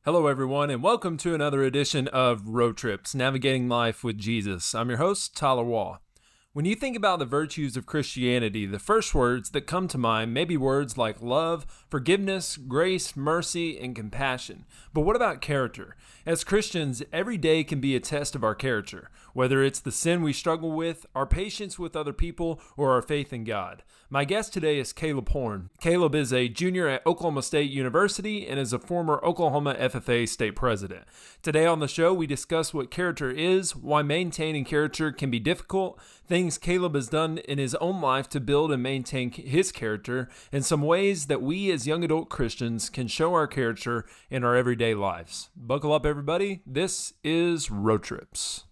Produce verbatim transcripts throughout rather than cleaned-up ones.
Hello, everyone, and welcome to another edition of Road Trips, Navigating Life with Jesus. I'm your host, Tyler Waugh. When you think about the virtues of Christianity, the first words that come to mind may be words like love, forgiveness, grace, mercy, and compassion. But what about character? As Christians, every day can be a test of our character, whether it's the sin we struggle with, our patience with other people, or our faith in God. My guest today is Caleb Horn. Caleb is a junior at Oklahoma State University and is a former Oklahoma F F A state president. Today on the show, we discuss what character is, why maintaining character can be difficult, things Caleb has done in his own life to build and maintain his character, and some ways that we as young adult Christians can show our character in our everyday lives. Buckle up, everybody. This is Road Trips.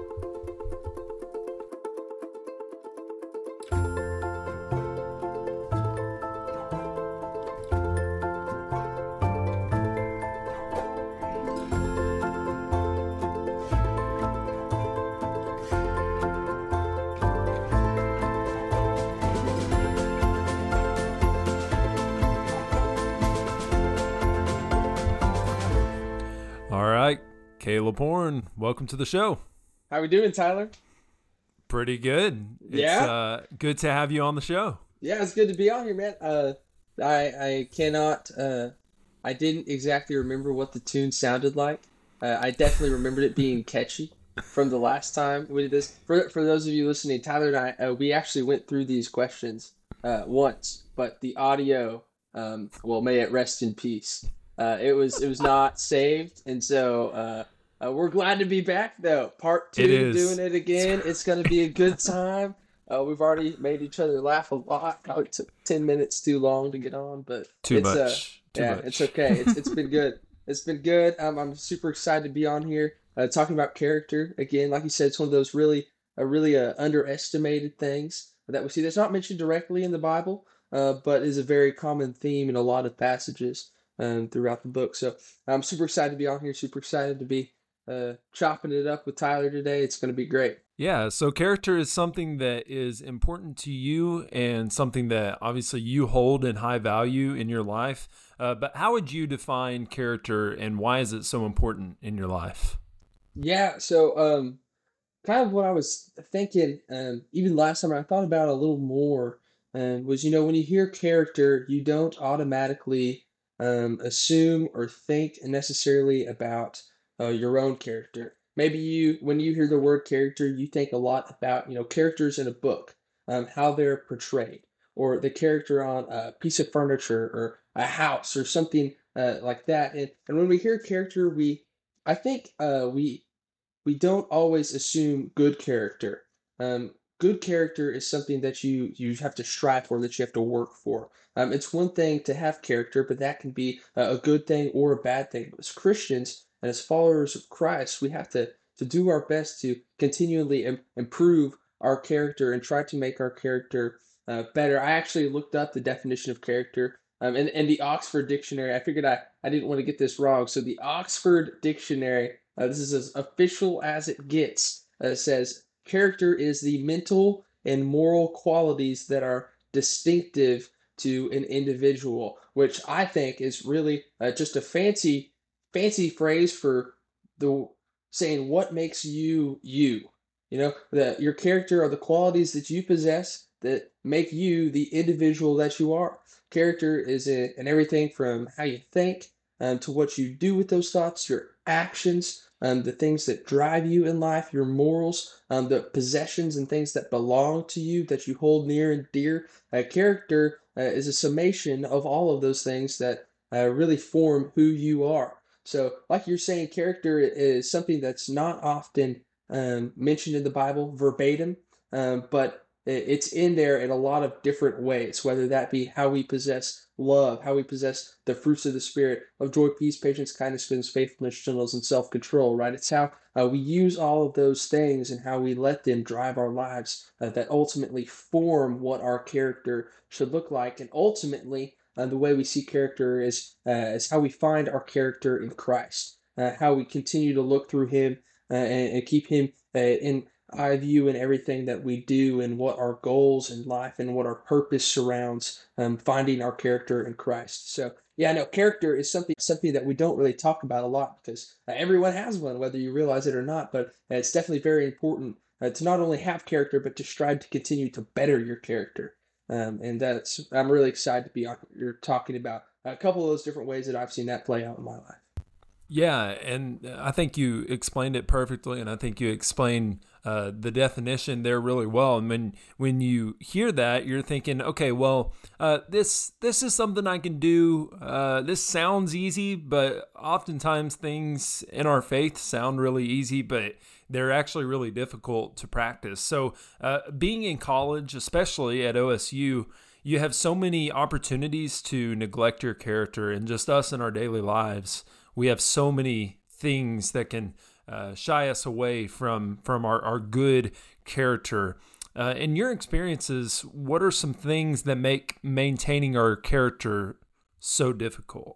Caleb Horn, welcome to the show. How we doing, Tyler? Pretty good. It's yeah? uh, good to have you on the show. Yeah, it's good to be on here, man. Uh, I I cannot, uh, I didn't exactly remember what the tune sounded like. Uh, I definitely remembered it being catchy from the last time we did this. For for those of you listening, Tyler and I, uh, we actually went through these questions uh, once, but the audio, um, well, may it rest in peace. Uh, it was it was not saved, and so uh, uh, we're glad to be back, though. Part two, it is. doing it again. It's going to be a good time. Uh, we've already made each other laugh a lot. Probably took ten minutes too long to get on, but too it's, much. Uh, too yeah, much. it's okay. It's it's been good. It's been good. Um, I'm super excited to be on here, uh, talking about character again. Like you said, it's one of those really, uh, really uh, underestimated things that we see. That's not mentioned directly in the Bible, uh, but is a very common theme in a lot of passages. Um, throughout the book. So I'm super excited to be on here, super excited to be uh, chopping it up with Tyler today. It's going to be great. Yeah, so character is something that is important to you and something that obviously you hold in high value in your life. Uh, but how would you define character and why is it so important in your life? Yeah, so um, kind of what I was thinking, um, even last summer, I thought about it a little more, um, was, you know, when you hear character, you don't automatically Um, assume or think necessarily about uh, your own character. Maybe you, when you hear the word character, you think a lot about, you know, characters in a book, um, how they're portrayed, or the character on a piece of furniture or a house or something uh, like that. And and when we hear character, we, I think uh, we we don't always assume good character. Um, good character is something that you you have to strive for, that you have to work for. Um, it's one thing to have character, but that can be a, a good thing or a bad thing. But as Christians and as followers of Christ, we have to to do our best to continually Im- improve our character and try to make our character uh, better. I actually looked up the definition of character. Um, and, and the Oxford Dictionary, I figured I, I didn't want to get this wrong. So the Oxford Dictionary, uh, this is as official as it gets. Uh, it says character is the mental and moral qualities that are distinctive to an individual, which I think is really uh, just a fancy, fancy phrase for the saying what makes you you. You know, that your character are the qualities that you possess that make you the individual that you are. Character is in, in everything from how you think um, to what you do with those thoughts, your actions, um, the things that drive you in life, your morals, um, the possessions and things that belong to you that you hold near and dear. Uh, character uh, is a summation of all of those things that uh, really form who you are. So, like you're saying, character is something that's not often um, mentioned in the Bible verbatim, um, but it's in there in a lot of different ways, whether that be how we possess love, how we possess the fruits of the Spirit of joy, peace, patience, kindness, goodness, faithfulness, gentleness, and self-control, right? It's how uh, we use all of those things and how we let them drive our lives uh, that ultimately form what our character should look like. And ultimately, uh, the way we see character is, uh, is how we find our character in Christ, uh, how we continue to look through Him uh, and, and keep Him uh, in eye view in everything that we do and what our goals in life and what our purpose surrounds um, finding our character in Christ. So yeah, no, character is something something that we don't really talk about a lot because uh, everyone has one, whether you realize it or not. But uh, it's definitely very important uh, to not only have character, but to strive to continue to better your character. Um, and that's I'm really excited to be on. You're talking about a couple of those different ways that I've seen that play out in my life. Yeah, and I think you explained it perfectly, and I think you explained uh, the definition there really well. And when when you hear that, you're thinking, okay, well, uh, this this is something I can do. Uh, this sounds easy, but oftentimes things in our faith sound really easy, but they're actually really difficult to practice. So, uh, being in college, especially at O S U, you have so many opportunities to neglect your character, and just us in our daily lives. We have so many things that can uh, shy us away from from our, our good character. Uh, in your experiences, what are some things that make maintaining our character so difficult?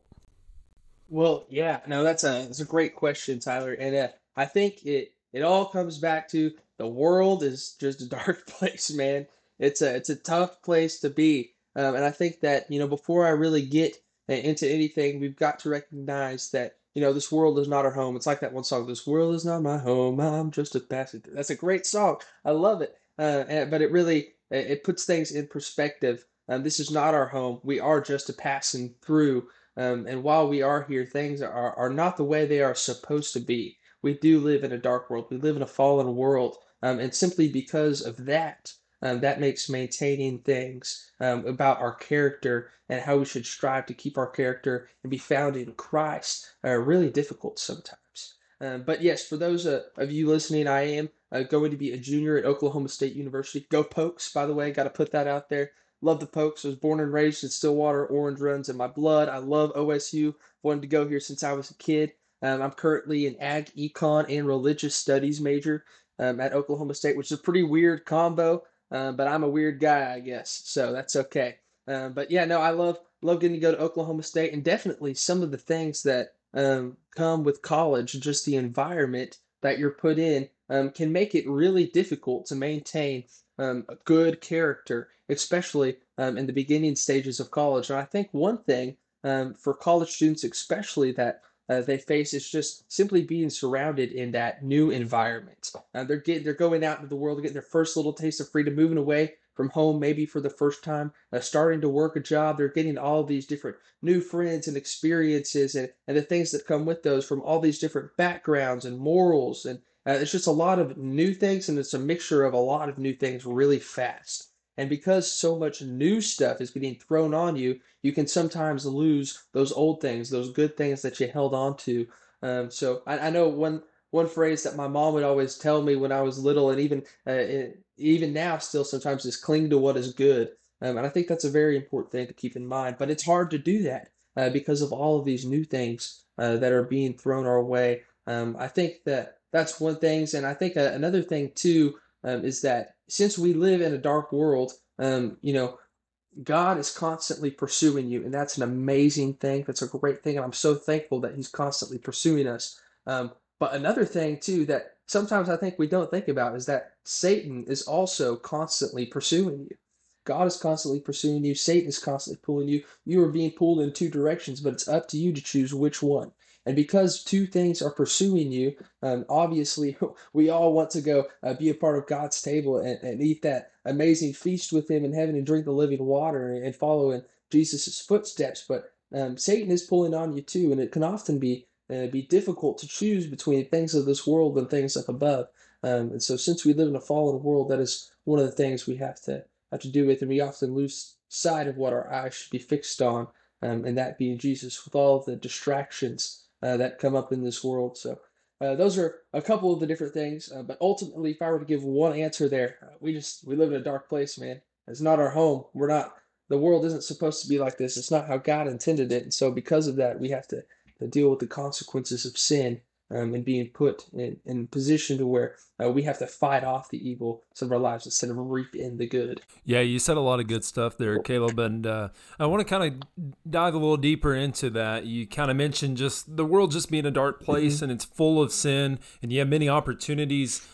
Well, yeah, no, that's a that's a great question, Tyler. And uh, I think it it all comes back to the world is just a dark place, man. It's a it's a tough place to be. Um, and I think that, you know, before I really get uh, into anything, we've got to recognize that, you know, this world is not our home. It's like that one song, "This world is not my home. I'm just a passing through." That's a great song. I love it. Uh, and, but it really it it puts things in perspective. Um, this is not our home. We are just a passing through. Um, and while we are here, things are, are not the way they are supposed to be. We do live in a dark world. We live in a fallen world. Um, and simply because of that, um, that makes maintaining things um, about our character and how we should strive to keep our character and be found in Christ uh, really difficult sometimes. Um, but yes, for those uh, of you listening, I am uh, going to be a junior at Oklahoma State University. Go Pokes, by the way, got to put that out there. Love the Pokes. I was born and raised in Stillwater. Orange runs in my blood. I love O S U. Wanted to go here since I was a kid. Um, I'm currently an ag, econ, and religious studies major um, at Oklahoma State, which is a pretty weird combo. Uh, but I'm a weird guy, I guess, so that's okay. Um, but yeah, no, I love love getting to go to Oklahoma State, and definitely some of the things that um, come with college, just the environment that you're put in, um, can make it really difficult to maintain um, a good character, especially um, in the beginning stages of college. And I think one thing um, for college students, especially that uh, they face, is just simply being surrounded in that new environment. Uh, they're getting, they're going out into the world, getting their first little taste of freedom, moving away from home, maybe for the first time, uh, starting to work a job. They're getting all these different new friends and experiences, and, and the things that come with those from all these different backgrounds and morals and uh, it's just a lot of new things, and it's a mixture of a lot of new things really fast. And because so much new stuff is getting thrown on you, you can sometimes lose those old things, those good things that you held on to. Um, so I, I know one one phrase that my mom would always tell me when I was little, and even uh, it, even now still sometimes is cling to what is good. Um, and I think that's a very important thing to keep in mind. But it's hard to do that uh, because of all of these new things uh, that are being thrown our way. Um, I think that that's one thing, and I think uh, another thing too um, is that since we live in a dark world, um, you know, God is constantly pursuing you, and that's an amazing thing. That's a great thing, and I'm so thankful that He's constantly pursuing us. Um, but another thing too that sometimes I think we don't think about is that Satan is also constantly pursuing you. God is constantly pursuing you. Satan is constantly pulling you. You are being pulled in two directions, but it's up to you to choose which one. And because two things are pursuing you, um, obviously we all want to go uh, be a part of God's table and, and eat that amazing feast with Him in heaven and drink the living water and, and follow in Jesus' footsteps. But um, Satan is pulling on you too, and it can often be uh, be difficult to choose between things of this world and things up above. Um, and so, since we live in a fallen world, that is one of the things we have to have to do with, and we often lose sight of what our eyes should be fixed on, um, and that being Jesus, with all the distractions uh, that come up in this world. So. Uh, those are a couple of the different things, uh, but ultimately, if I were to give one answer there, uh, we just we live in a dark place, man. It's not our home. We're not. The world isn't supposed to be like this. It's not how God intended it, and so because of that, we have to, to deal with the consequences of sin um, and being put in, in position to where uh, we have to fight off the evil of our lives instead of reap in the good. Yeah, you said a lot of good stuff there, Caleb, and uh, I want to kind of dive a little deeper into that. You kind of mentioned just the world just being a dark place, mm-hmm. and it's full of sin, and you have many opportunities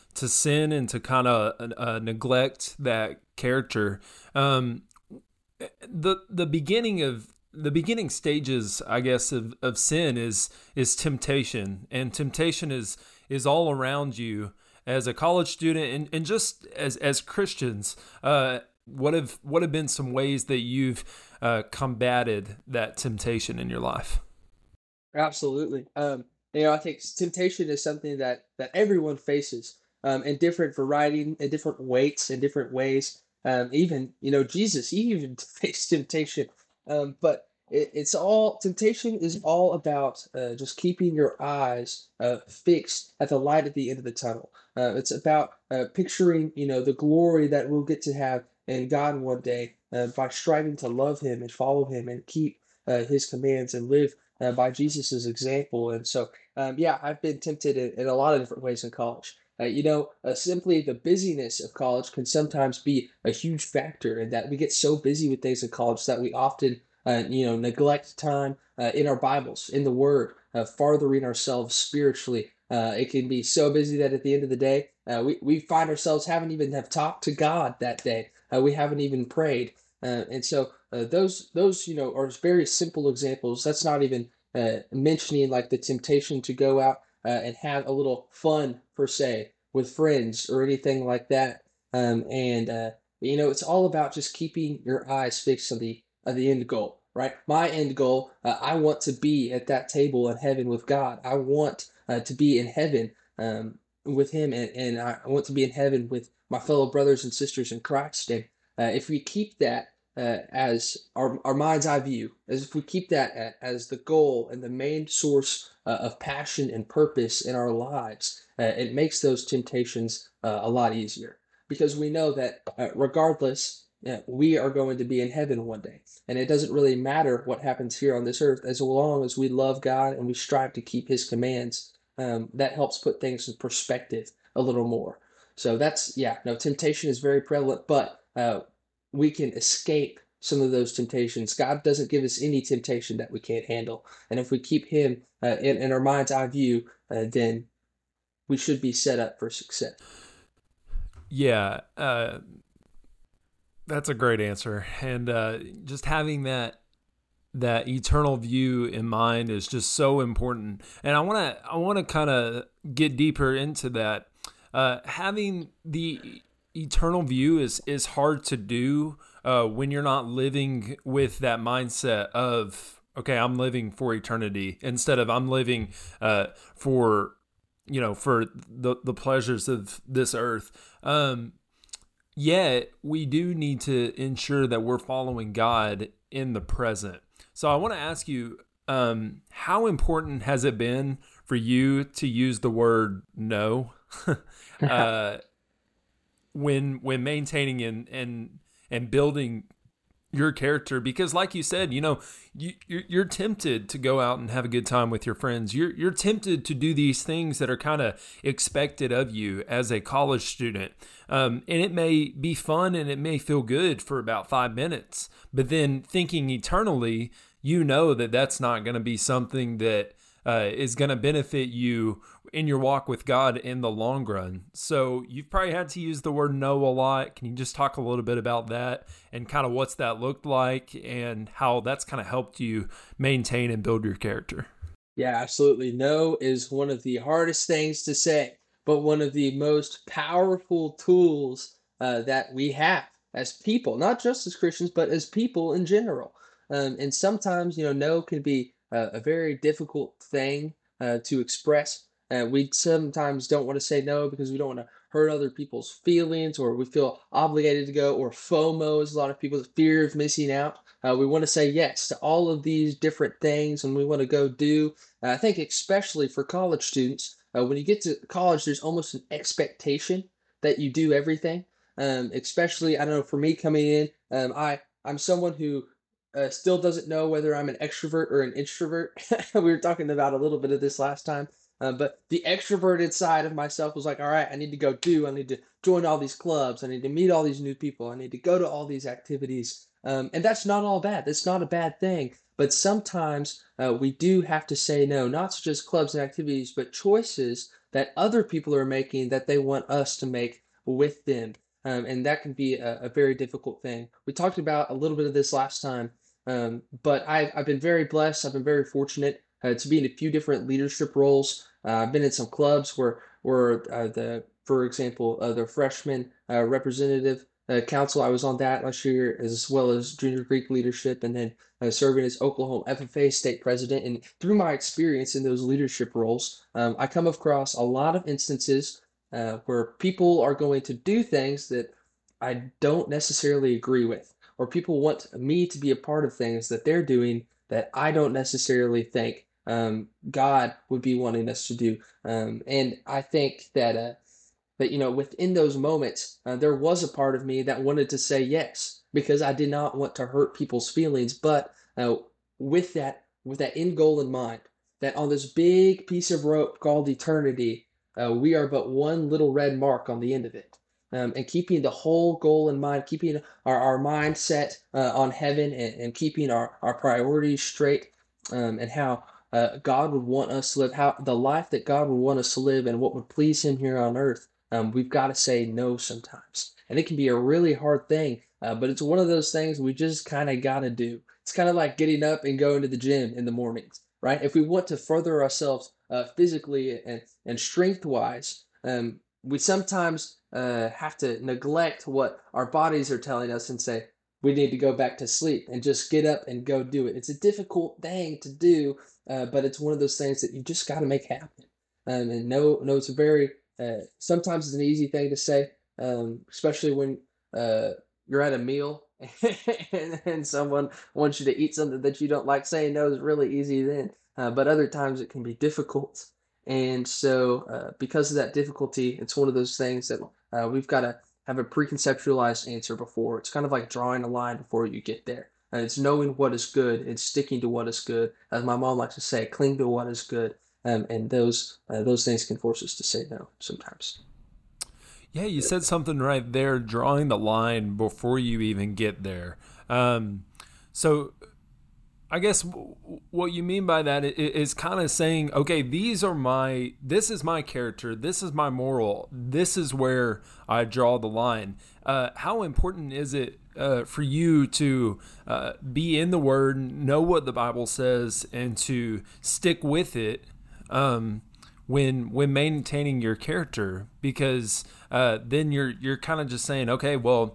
to sin and to kind of uh, neglect that character. Um, the the beginning of the beginning stages, I guess, of, of sin is is temptation, and temptation is is all around you as a college student, and, and just as as Christians. Uh, what have what have been some ways that you've uh, combated that temptation in your life? Absolutely. Um, you know, I think temptation is something that that everyone faces, um, in different variety, in different weights, in different ways. Um, even you know, Jesus, he even faced temptation. Um, but it, it's all temptation is all about uh, just keeping your eyes uh, fixed at the light at the end of the tunnel. Uh, it's about uh, picturing, you know, the glory that we'll get to have in God one day uh, by striving to love Him and follow Him and keep uh, His commands and live uh, by Jesus's example. And so, um, yeah, I've been tempted in, in a lot of different ways in college. Uh, you know, uh, simply the busyness of college can sometimes be a huge factor in that we get so busy with things in college that we often, uh, you know, neglect time uh, in our Bibles, in the Word, uh, farthering ourselves spiritually. Uh, it can be so busy that at the end of the day, uh, we, we find ourselves haven't even have talked to God that day. Uh, we haven't even prayed. Uh, and so uh, those those you know are very simple examples. That's not even uh, mentioning like the temptation to go out uh, and have a little fun per se with friends or anything like that. Um, and uh, you know it's all about just keeping your eyes fixed on the on the end goal, right? My end goal, uh, I want to be at that table in heaven with God. I want uh, to be in heaven um, with Him, and, and I want to be in heaven with my fellow brothers and sisters in Christ. And uh, if we keep that uh, as our, our mind's eye view, as if we keep that at, as the goal and the main source uh, of passion and purpose in our lives, uh, it makes those temptations uh, a lot easier because we know that uh, regardless, uh, we are going to be in heaven one day. And it doesn't really matter what happens here on this earth as long as we love God and we strive to keep His commands. Um, that helps put things in perspective a little more. So that's, yeah, no, temptation is very prevalent, but uh, we can escape some of those temptations. God doesn't give us any temptation that we can't handle. And if we keep Him uh, in, in our mind's eye view, uh, then we should be set up for success. Yeah, uh, that's a great answer, and uh, just having that that eternal view in mind is just so important. And I want to I want to kind of get deeper into that. Uh, having the eternal view is is hard to do uh, when you're not living with that mindset of, okay, I'm living for eternity instead of I'm living uh, for you know for the the pleasures of this earth. Um, yet we do need to ensure that we're following God in the present. So I want to ask you, um, how important has it been for you to use the word no uh, when when maintaining and and and building your character? Because like you said, you know, you, you're, you're tempted to go out and have a good time with your friends. You're, you're tempted to do these things that are kind of expected of you as a college student. Um, and it may be fun and it may feel good for about five minutes, but then thinking eternally, you know that that's not going to be something that uh, is going to benefit you in your walk with God in the long run. So you've probably had to use the word no a lot. Can you just talk a little bit about that and kind of what's that looked like and how that's kind of helped you maintain and build your character? Yeah, absolutely. No is one of the hardest things to say, but one of the most powerful tools uh, that we have as people, not just as Christians, but as people in general. Um, and sometimes, you know, no can be a, a very difficult thing uh, to express. Uh, we sometimes don't want to say no because we don't want to hurt other people's feelings, or we feel obligated to go, or FOMO is a lot of people's fear of missing out. Uh, we want to say yes to all of these different things, and we want to go do. I think especially for college students, uh, when you get to college, there's almost an expectation that you do everything. Um, especially, I don't know, for me coming in, um, I I'm someone who uh, still doesn't know whether I'm an extrovert or an introvert. We were talking about a little bit of this last time. Uh, but the extroverted side of myself was like, all right, I need to go do, I need to join all these clubs, I need to meet all these new people, I need to go to all these activities. Um, and that's not all bad. That's not a bad thing. But sometimes uh, we do have to say no, not to just clubs and activities, but choices that other people are making that they want us to make with them. Um, and that can be a, a very difficult thing. We talked about a little bit of this last time, um, but I've, I've been very blessed. I've been very fortunate uh, to be in a few different leadership roles. Uh, I've been in some clubs where, where uh, the, for example, uh, the freshman uh, representative uh, council, I was on that last year, as well as junior Greek leadership, and then uh, serving as Oklahoma F F A state president. And through my experience in those leadership roles, um, I come across a lot of instances uh, where people are going to do things that I don't necessarily agree with, or people want me to be a part of things that they're doing that I don't necessarily think um, God would be wanting us to do. Um, and I think that uh, that you know within those moments, uh, there was a part of me that wanted to say yes because I did not want to hurt people's feelings. But uh, with that with that end goal in mind, that on this big piece of rope called eternity, uh, we are but one little red mark on the end of it. Um, and keeping the whole goal in mind, keeping our, our mindset uh, on heaven, and, and keeping our, our priorities straight, um, and how uh, God would want us to live, how the life that God would want us to live, and what would please Him here on earth. Um, we've got to say no sometimes. And it can be a really hard thing, uh, but it's one of those things we just kind of got to do. It's kind of like getting up and going to the gym in the mornings, right? If we want to further ourselves uh, physically and, and strength wise, um, we sometimes uh, have to neglect what our bodies are telling us and say, we need to go back to sleep and just get up and go do it. It's a difficult thing to do, uh, but it's one of those things that you just got to make happen. Um, and no, no, it's a very uh, sometimes it's an easy thing to say, um, especially when uh, you're at a meal and, and someone wants you to eat something that you don't like. Saying no is really easy then, uh, but other times it can be difficult. And so, uh, because of that difficulty, it's one of those things that uh, we've got to have a preconceptualized answer before. It's kind of like drawing a line before you get there. And it's knowing what is good and sticking to what is good. As my mom likes to say, cling to what is good. Um, and those uh, those things can force us to say no sometimes. Yeah, you said something right there, drawing the line before you even get there. Um, so I guess what you mean by that is kind of saying, okay, these are my, this is my character, this is my moral, this is where I draw the line. Uh, how important is it uh, for you to uh, be in the Word, know what the Bible says, and to stick with it um, when when maintaining your character? Because uh, then you're you're kind of just saying, okay, well,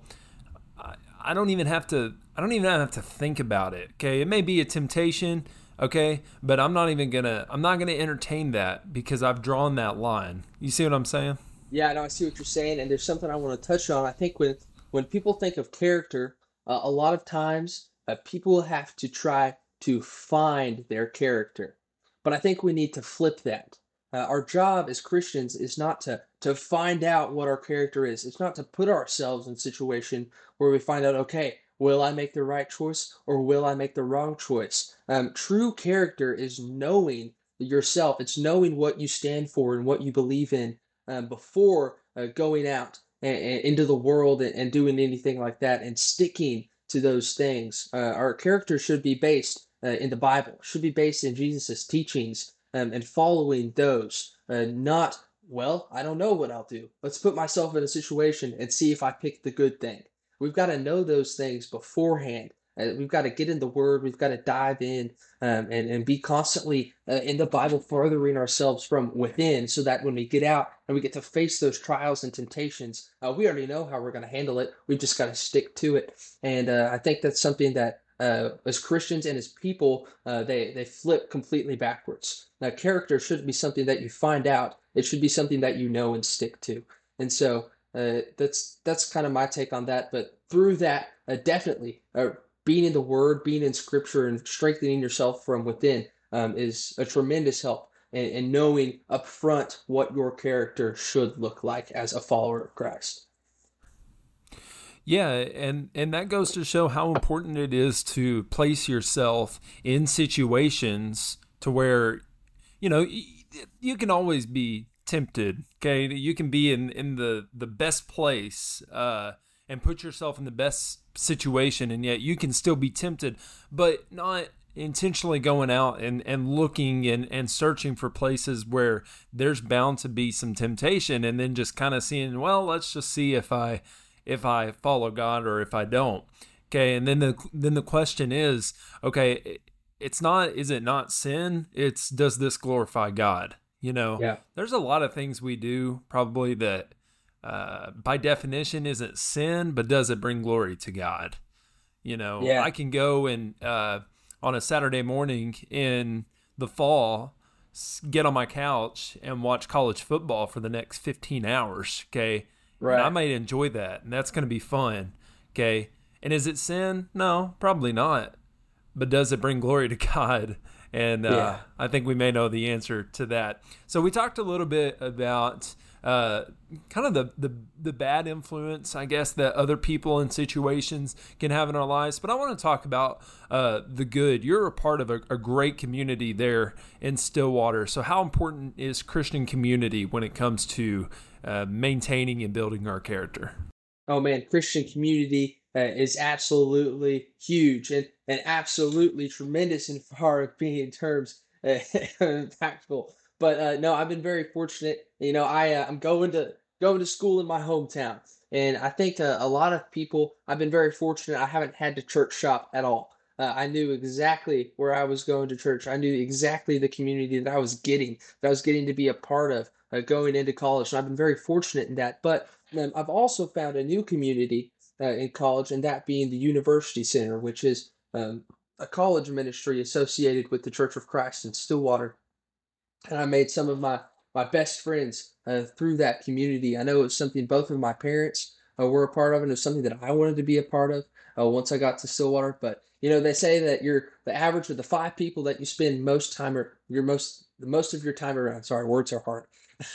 I, I don't even have to. I don't even have to think about it. Okay, it may be a temptation. Okay, but I'm not even gonna. I'm not gonna entertain that because I've drawn that line. You see what I'm saying? Yeah, no, I see what you're saying, and there's something I want to touch on. I think when when people think of character, uh, a lot of times uh, people have to try to find their character. But I think we need to flip that. Uh, our job as Christians is not to to find out what our character is. It's not to put ourselves in a situation where we find out, okay, will I make the right choice or will I make the wrong choice? Um, true character is knowing yourself. It's knowing what you stand for and what you believe in um, before uh, going out and, and into the world and, and doing anything like that and sticking to those things. Uh, our character should be based uh, in the Bible, should be based in Jesus' teachings, um, and following those, uh, not, well, I don't know what I'll do. Let's put myself in a situation and see if I pick the good thing. We've got to know those things beforehand. Uh, we've got to get in the Word. We've got to dive in um, and, and be constantly uh, in the Bible, furthering ourselves from within so that when we get out and we get to face those trials and temptations, uh, we already know how we're going to handle it. We've just got to stick to it. And uh, I think that's something that uh, as Christians and as people, uh, they, they flip completely backwards. Now, character shouldn't be something that you find out. It should be something that you know and stick to. And so uh, that's that's kind of my take on that. But through that, uh, definitely, uh, being in the Word, being in Scripture, and strengthening yourself from within um, is a tremendous help. And, and knowing up front what your character should look like as a follower of Christ. Yeah, and and that goes to show how important it is to place yourself in situations to where, you know, you can always be tempted. Okay, you can be in in the the best place, uh, and put yourself in the best situation, and yet you can still be tempted, but not intentionally going out and, and looking and, and searching for places where there's bound to be some temptation, and then just kind of seeing, well, let's just see if I if I follow God or if I don't. Okay, and then the then the question is, okay, it's not, is it not sin? It's, does this glorify God? You know, Yeah. there's a lot of things we do probably that uh, by definition isn't sin, but does it bring glory to God? You know, Yeah. I can go and uh, on a Saturday morning in the fall, get on my couch and watch college football for the next fifteen hours. Okay. Right. And I might enjoy that, and that's going to be fun. Okay. And is it sin? No, probably not. But does it bring glory to God? And uh, Yeah. I think we may know the answer to that. So we talked a little bit about uh, kind of the, the the bad influence, I guess, that other people and situations can have in our lives. But I want to talk about uh, the good. You're a part of a, a great community there in Stillwater. So how important is Christian community when it comes to uh, maintaining and building our character? Oh man, Christian community uh, is absolutely huge and, and absolutely tremendous in far of being in terms uh, impactful. But uh, no, I've been very fortunate. You know, I uh, I'm going to going to school in my hometown, and I think uh, a lot of people. I've been very fortunate. I haven't had to church shop at all. Uh, I knew exactly where I was going to church. I knew exactly the community that I was getting, that I was getting to be a part of uh, going into college. And I've been very fortunate in that. But um, I've also found a new community uh, in college, and that being the University Center, which is um, a college ministry associated with the Church of Christ in Stillwater. And I made some of my my best friends uh, through that community. I know it was something both of my parents uh, were a part of, and it was something that I wanted to be a part of uh, once I got to Stillwater. But you know, they say that you're the average of the five people that you spend most time or your most the most of your time around. Sorry, words are hard.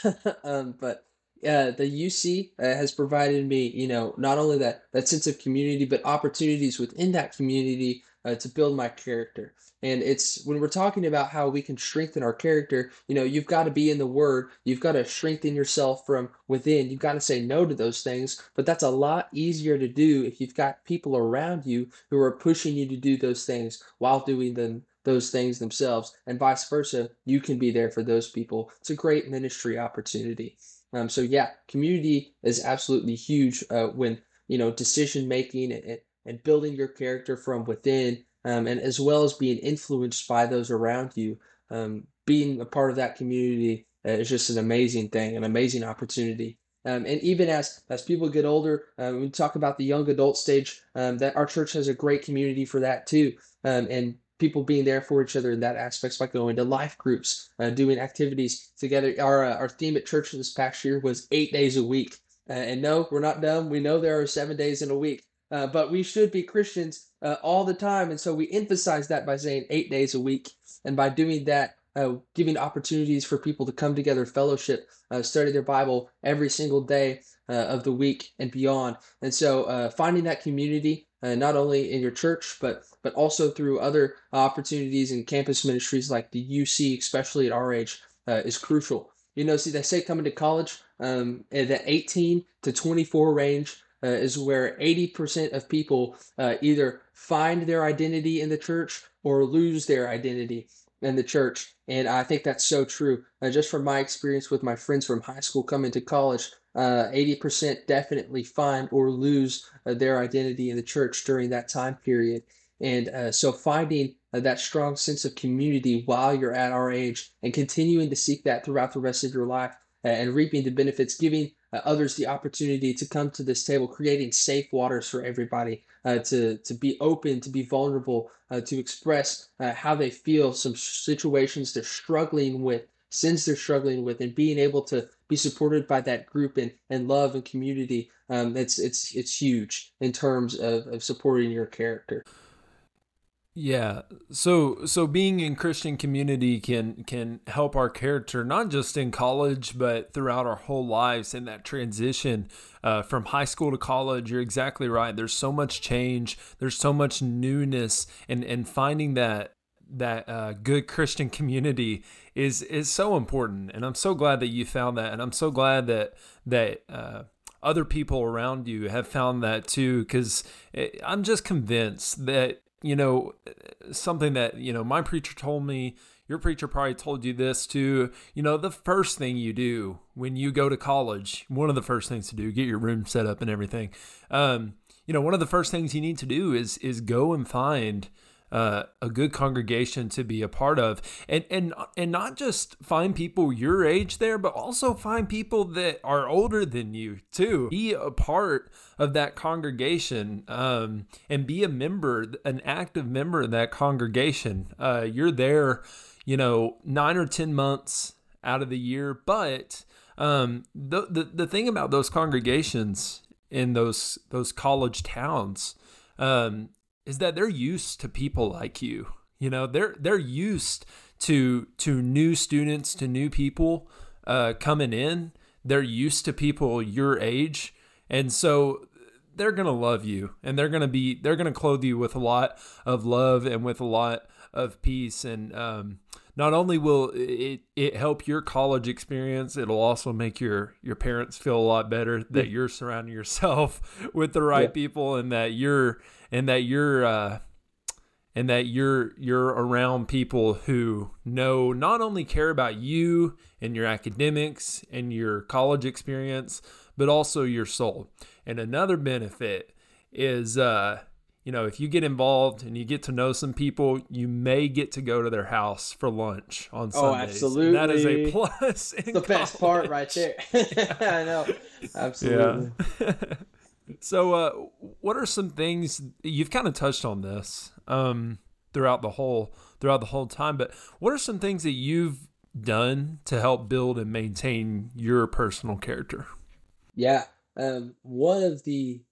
um, but uh, the U C uh, has provided me, you know, not only that that sense of community, but opportunities within that community uh, to build my character. And it's when we're talking about how we can strengthen our character, you know, you've got to be in the Word. You've got to strengthen yourself from within. You've got to say no to those things. But that's a lot easier to do if you've got people around you who are pushing you to do those things while doing them those things themselves, and vice versa. You can be there for those people. It's a great ministry opportunity. Um, so yeah, community is absolutely huge uh, when you know decision making and, and building your character from within, um, and as well as being influenced by those around you. Um, being a part of that community uh, is just an amazing thing, an amazing opportunity. Um, and even as as people get older, um, we talk about the young adult stage. Um, that our church has a great community for that too, um, and people being there for each other in that aspects by going to life groups, uh, doing activities together. Our uh, our theme at church this past year was eight days a week. Uh, and no, we're not dumb. We know there are seven days in a week, uh, but we should be Christians uh, all the time. And so we emphasize that by saying eight days a week. And by doing that, uh, giving opportunities for people to come together, fellowship, uh, study their Bible every single day uh, of the week and beyond. And so uh, finding that community, uh, not only in your church, but but also through other opportunities in campus ministries like the U C, especially at our age, uh, is crucial. You know, see, they say coming to college, um, the eighteen to twenty-four range uh, is where eighty percent of people uh, either find their identity in the church or lose their identity in the church. And I think that's so true. Uh, just from my experience with my friends from high school coming to college, uh, eighty percent definitely find or lose uh, their identity in the church during that time period. And uh, so finding uh, that strong sense of community while you're at our age and continuing to seek that throughout the rest of your life uh, and reaping the benefits, giving uh, others the opportunity to come to this table, creating safe waters for everybody uh, to, to be open, to be vulnerable, uh, to express uh, how they feel, some situations they're struggling with, sins they're struggling with, and being able to be supported by that group and, and love and community. Um, it's, it's, it's huge in terms of, of supporting your character. Yeah. So so being in Christian community can can help our character not just in college but throughout our whole lives in that transition uh, from high school to college. You're exactly right. There's so much change. There's so much newness, and and finding that that uh, good Christian community is is so important. And I'm so glad that you found that, and I'm so glad that that uh, other people around you have found that too, because I'm just convinced that, you know, something that, you know, my preacher told me, your preacher probably told you this too. You know, the first thing you do when you go to college, one of the first things to do, get your room set up and everything. Um, you know, one of the first things you need to do is is go and find uh, a good congregation to be a part of, and and and not just find people your age there, but also find people that are older than you too. Be a part of that congregation, um, and be a member, an active member of that congregation. Uh, you're there, you know, nine or ten months out of the year, but um, the the the thing about those congregations in those those college towns, um, is that they're used to people like you. You know, they're they're used to to new students, to new people uh, coming in. They're used to people your age, and so they're gonna love you, and they're gonna be they're gonna clothe you with a lot of love and with a lot of peace. And um, not only will it it help your college experience, it'll also make your your parents feel a lot better that you're surrounding yourself with the right yeah. people, and that you're and that you're uh, and that you're you're around people who know not only care about you and your academics and your college experience, but also your soul. And another benefit is, uh, you know, if you get involved and you get to know some people, you may get to go to their house for lunch on Sundays. Oh, absolutely. And that is a plus. It's the college. Best part right there. I know. Absolutely. Yeah. So, uh, what are some things you've kind of touched on this um, throughout the whole throughout the whole time? But what are some things that you've done to help build and maintain your personal character? Yeah, um, one of the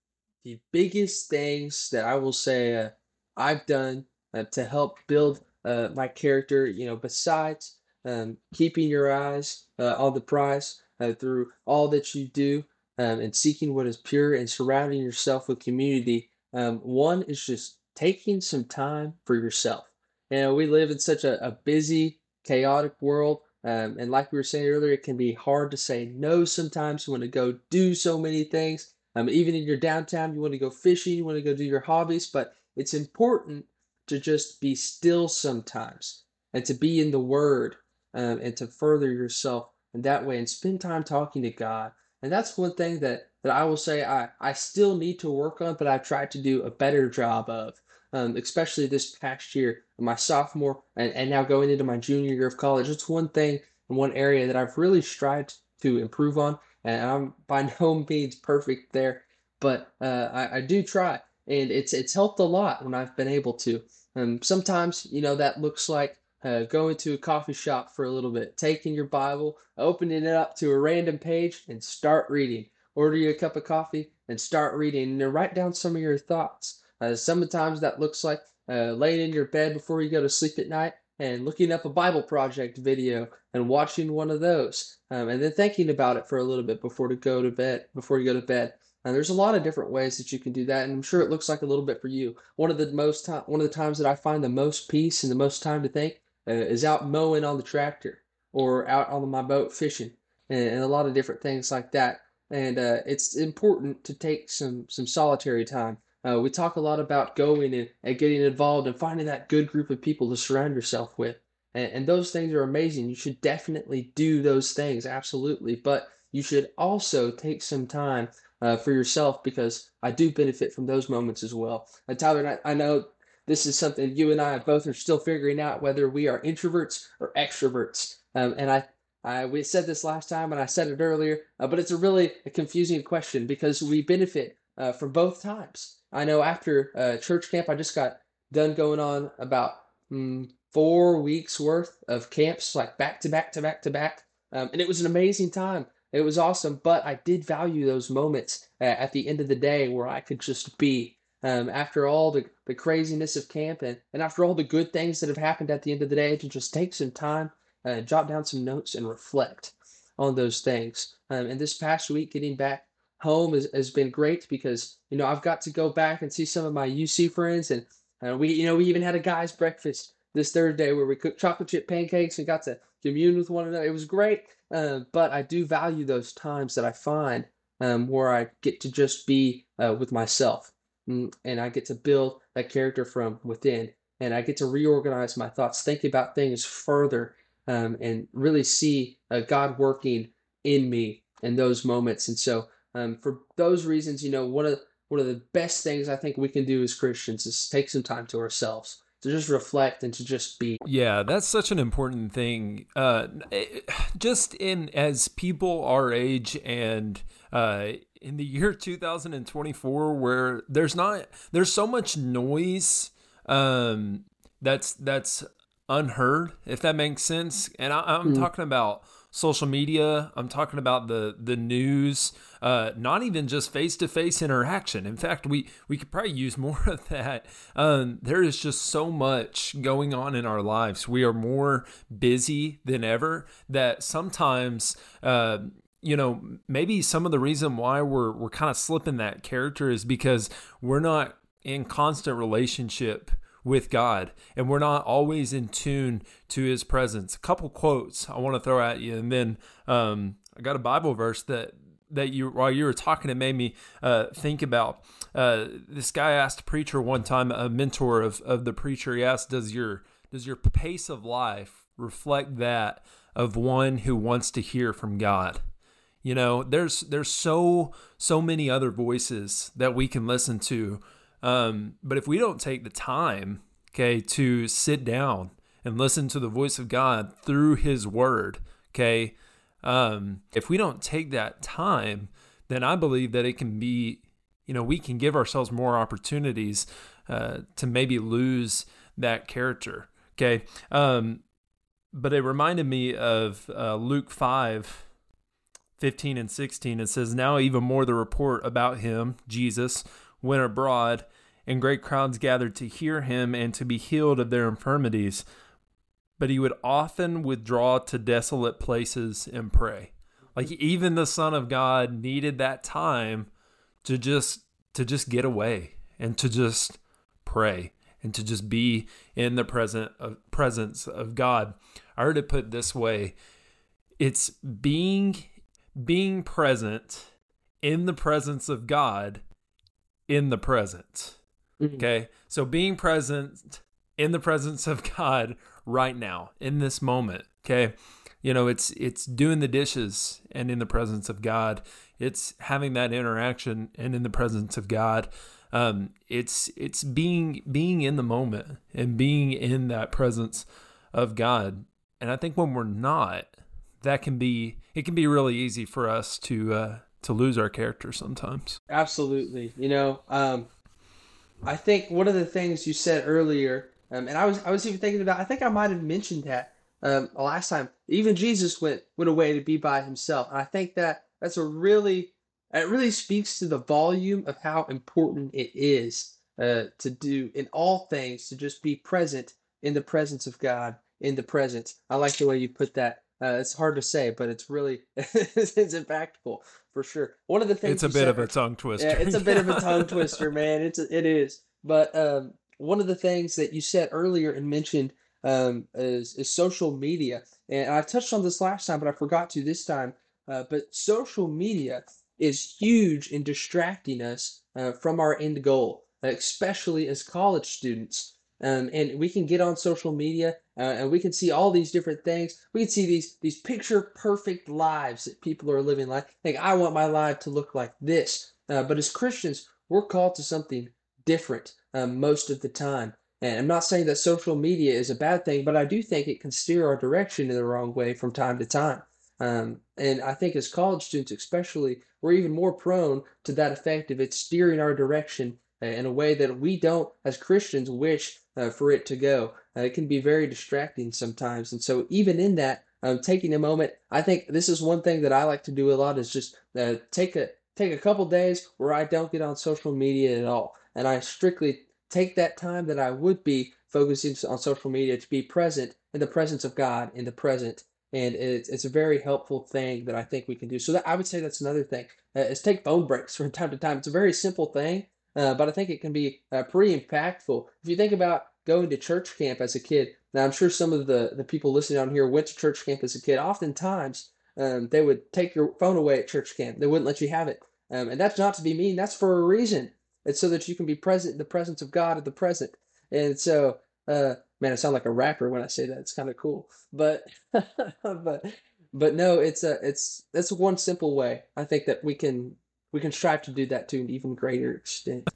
the biggest things that I will say uh, I've done uh, to help build uh, my character, you know, besides um, keeping your eyes uh, on the prize uh, through all that you do. Um, and seeking what is pure and surrounding yourself with community. Um, one is just taking some time for yourself. You know, we live in such a, a busy, chaotic world. Um, and like we were saying earlier, it can be hard to say no sometimes. You want to go do so many things. Um, even in your downtime, you want to go fishing, you want to go do your hobbies. But it's important to just be still sometimes and to be in the Word um, and to further yourself in that way and spend time talking to God. And that's one thing that, that I will say I, I still need to work on, but I've tried to do a better job of, um, especially this past year, my sophomore, and, and now going into my junior year of college. It's one thing and one area that I've really strived to improve on, and I'm by no means perfect there, but uh, I, I do try, and it's it's helped a lot when I've been able to. Um, sometimes, you know, that looks like Uh, going to a coffee shop for a little bit, taking your Bible, opening it up to a random page, and start reading. Order you a cup of coffee and start reading, and then write down some of your thoughts. Uh, sometimes that looks like uh, laying in your bed before you go to sleep at night and looking up a Bible Project video and watching one of those, um, and then thinking about it for a little bit before to go to bed. Before you go to bed. And there's a lot of different ways that you can do that, and I'm sure it looks like a little bit for you. One of the most time, one of the times that I find the most peace and the most time to think uh, is out mowing on the tractor or out on my boat fishing, and, and a lot of different things like that. And uh, it's important to take some some solitary time. Uh, we talk a lot about going and, and getting involved and finding that good group of people to surround yourself with. And, and those things are amazing. You should definitely do those things, absolutely. But you should also take some time uh, for yourself, because I do benefit from those moments as well. Uh, Tyler, I, I know this is something you and I both are still figuring out, whether we are introverts or extroverts. Um, and I, I, we said this last time, and I said it earlier, uh, but it's a really a confusing question because we benefit uh, from both times. I know after uh, church camp, I just got done going on about mm, four weeks worth of camps, like back to back to back to back, um, and it was an amazing time. It was awesome, but I did value those moments uh, at the end of the day where I could just be. Um, after all the, the craziness of camp, and, and after all the good things that have happened at the end of the day, to just take some time, uh, jot down some notes, and reflect on those things. Um, and this past week, getting back home has, has been great because, you know, I've got to go back and see some of my U C friends, and uh, we, you know, we even had a guys' breakfast this Thursday where we cooked chocolate chip pancakes and got to commune with one another. It was great, uh, but I do value those times that I find um, where I get to just be uh, with myself. Mm, and I get to build that character from within, and I get to reorganize my thoughts, think about things further, um, and really see uh, God working in me in those moments. And so, um, for those reasons, you know, one of one of the best things I think we can do as Christians is take some time to ourselves, to just reflect and to just be. Yeah, that's such an important thing. Uh, just in as people our age and uh, in the year two thousand twenty-four, where there's not there's so much noise um, that's that's unheard, if that makes sense. And I, I'm Mm, talking about social media. I'm talking about the the news. Uh, not even just face to face interaction. In fact, we we could probably use more of that. Um, there is just so much going on in our lives. We are more busy than ever. That sometimes. Uh, you know, maybe some of the reason why we're we're kind of slipping that character is because we're not in constant relationship with God, and we're not always in tune to His presence. A couple quotes I want to throw at you, and then um, I got a Bible verse that that you while you were talking, it made me uh, think about. Uh, this guy asked a preacher one time, a mentor of of the preacher. He asked, "Does your does your pace of life reflect that of one who wants to hear from God?" You know, there's there's so so many other voices that we can listen to, um, but if we don't take the time, okay, to sit down and listen to the voice of God through His Word, okay, um, if we don't take that time, then I believe that it can be, you know, we can give ourselves more opportunities uh, to maybe lose that character, okay. Um, but it reminded me of uh, Luke five. fifteen and sixteen, it says, "Now even more the report about him," Jesus, "went abroad, and great crowds gathered to hear him and to be healed of their infirmities. But he would often withdraw to desolate places and pray." Like even the Son of God needed that time to just to just get away and to just pray and to just be in the present of, presence of God. I heard it put this way: it's being being present in the presence of God in the present. mm, Okay. So being present in the presence of God right now in this moment. Okay. You know, it's, it's doing the dishes and in the presence of God. It's having that interaction and in the presence of God. Um, it's, it's being, being in the moment and being in that presence of God. And I think when we're not, that can be, it can be really easy for us to uh, to lose our character sometimes. absolutely. You know, um, I think one of the things you said earlier, um, and I was I was even thinking about, I think I might have mentioned that um, last time. Even Jesus went went away to be by himself. And I think that that's a really it really speaks to the volume of how important it is uh, to do in all things to just be present in the presence of God in the present. I like the way you put that. Uh, it's hard to say, but it's really it's impactful for sure. One of the It's things a you bit said. of a tongue Yeah, twister. it's a bit of a tongue Yeah. twister, man. It's a, it is. But um, one of the things that you said earlier and mentioned um, is is social media, and I touched on this last time, but I forgot to this time. Uh, but social media is huge in distracting us uh, from our end goal, especially as college students. Um, and we can get on social media uh, and we can see all these different things. We can see these these picture perfect lives that people are living like. Like I want my life to look like this. Uh, but as Christians, we're called to something different um, most of the time. And I'm not saying that social media is a bad thing, but I do think it can steer our direction in the wrong way from time to time. Um, and I think as college students, especially, we're even more prone to that effect of it steering our direction uh, in a way that we don't, as Christians, wish uh, for it to go. Uh, it can be very distracting sometimes. And so, even in that, um, taking a moment, I think this is one thing that I like to do a lot is just uh, take a take a couple days where I don't get on social media at all, and I strictly take that time that I would be focusing on social media to be present in the presence of God in the present. And it's, it's a very helpful thing that I think we can do. So that I would say that's another thing uh, is take phone breaks from time to time. It's a very simple thing, uh, but I think it can be uh, pretty impactful. If you think about going to church camp as a kid, now I'm sure some of the, the people listening on here went to church camp as a kid. Oftentimes, um, they would take your phone away at church camp. They wouldn't let you have it. Um, and that's not to be mean. That's for a reason. It's so that you can be present in the presence of God at the present. And so, uh, man, I sound like a rapper when I say that. It's kind of cool. But, but, but no, it's a, it's that's one simple way. I think that we can we can strive to do that to an even greater extent.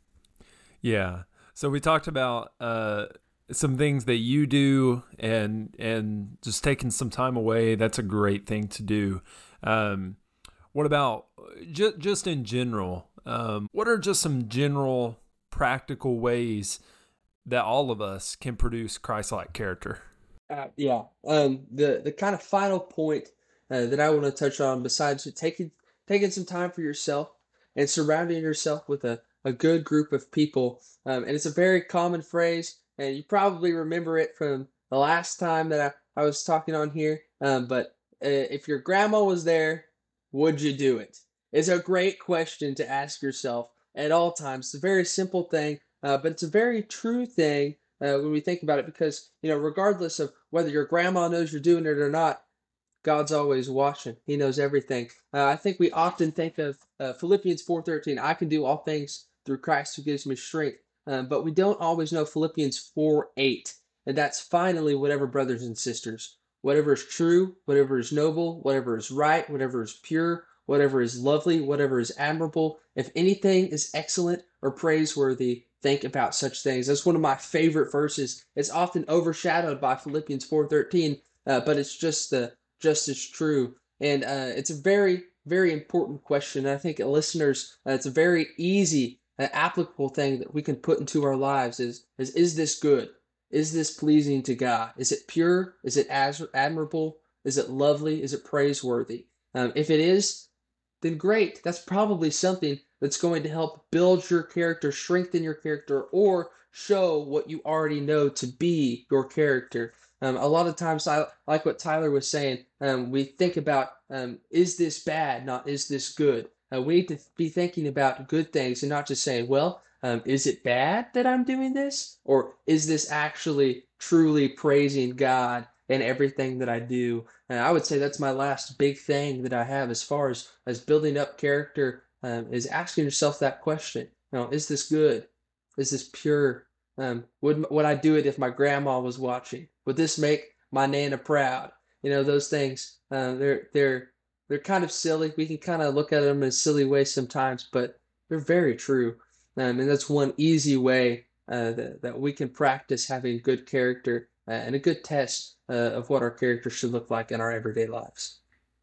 Yeah. So we talked about uh, some things that you do, and and just taking some time away. That's a great thing to do. Um, what about just just in general? Um, what are just some general practical ways that all of us can produce Christ-like character? Uh, yeah. Um, the the kind of final point uh, that I want to touch on, besides taking taking some time for yourself and surrounding yourself with a, a good group of people, um, and it's a very common phrase, and you probably remember it from the last time that I, I was talking on here. Um, but uh, if your grandma was there, would you do it? It's a great question to ask yourself at all times. It's a very simple thing, uh, but it's a very true thing uh, when we think about it, because you know, regardless of whether your grandma knows you're doing it or not, God's always watching. He knows everything. Uh, I think we often think of uh, Philippians four thirteen. I can do all things through Christ who gives me strength. Um, but we don't always know Philippians four eight. And that's finally, whatever, brothers and sisters, whatever is true, whatever is noble, whatever is right, whatever is pure, whatever is lovely, whatever is admirable, if anything is excellent or praiseworthy, think about such things. That's one of my favorite verses. It's often overshadowed by Philippians four thirteen, uh, but it's just the just as true. And uh, it's a very, very important question. I think listeners, uh, it's a very easy, uh, applicable thing that we can put into our lives is, is, is this good? Is this pleasing to God? Is it pure? Is it as admirable? Is it lovely? Is it praiseworthy? Um, if it is, then great. That's probably something that's going to help build your character, strengthen your character, or show what you already know to be your character. Um, a lot of times, I like what Tyler was saying. Um, we think about, um, is this bad, not is this good? Uh, we need to be thinking about good things and not just saying, well, um, is it bad that I'm doing this? Or is this actually truly praising God in everything that I do? And I would say that's my last big thing that I have as far as, as building up character, um, is asking yourself that question. You know, is this good? Is this pure? Um, would would I do it if my grandma was watching? Would this make my Nana proud? You know, those things. Uh, they're they're they're kind of silly. We can kind of look at them in silly ways sometimes, but they're very true. Um, and that's one easy way uh, that that we can practice having good character, uh, and a good test uh, of what our character should look like in our everyday lives.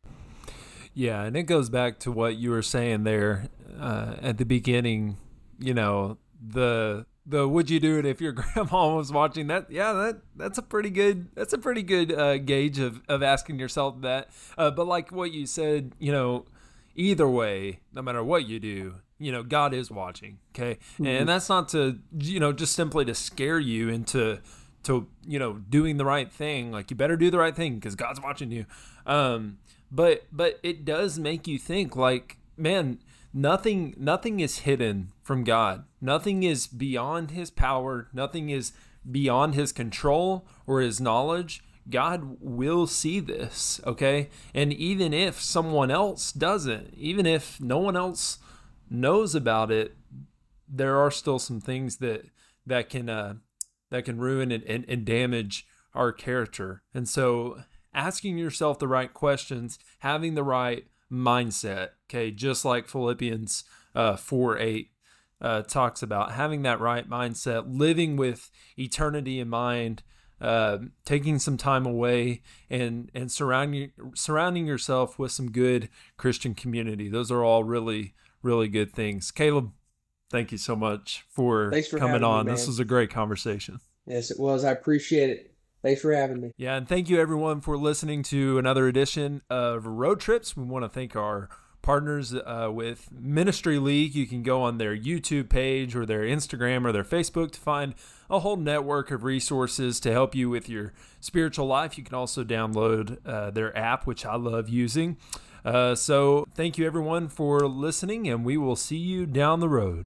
Yeah, and it goes back to what you were saying there uh, at the beginning. You know, the the would you do it if your grandma was watching? That yeah, that that's a pretty good that's a pretty good uh, gauge of of asking yourself that. Uh, but like what you said, you know, either way, no matter what you do, you know, God is watching. Okay, mm-hmm. And that's not to, you know, just simply to scare you into to you know doing the right thing. Like, you better do the right thing because God's watching you. Um, but but it does make you think, like, man, nothing nothing is hidden from God. Nothing is beyond his power. Nothing is beyond his control or his knowledge. God will see this, okay? And even if someone else doesn't, even if no one else knows about it, there are still some things that that can uh, that can ruin and, and, and damage our character. And so asking yourself the right questions, having the right mindset, okay, just like Philippians uh, four eight uh, talks about, having that right mindset, living with eternity in mind, uh, taking some time away, and and surrounding surrounding yourself with some good Christian community. Those are all really, really good things. Caleb, thank you so much for, Thanks for coming on. Me, this was a great conversation. Yes, it was. I appreciate it. Thanks for having me. Yeah, and thank you everyone for listening to another edition of Road Trips. We want to thank our partners uh, with Ministry League. You can go on their YouTube page or their Instagram or their Facebook to find a whole network of resources to help you with your spiritual life. You can also download uh, their app, which I love using. Uh, so thank you everyone for listening, and we will see you down the road.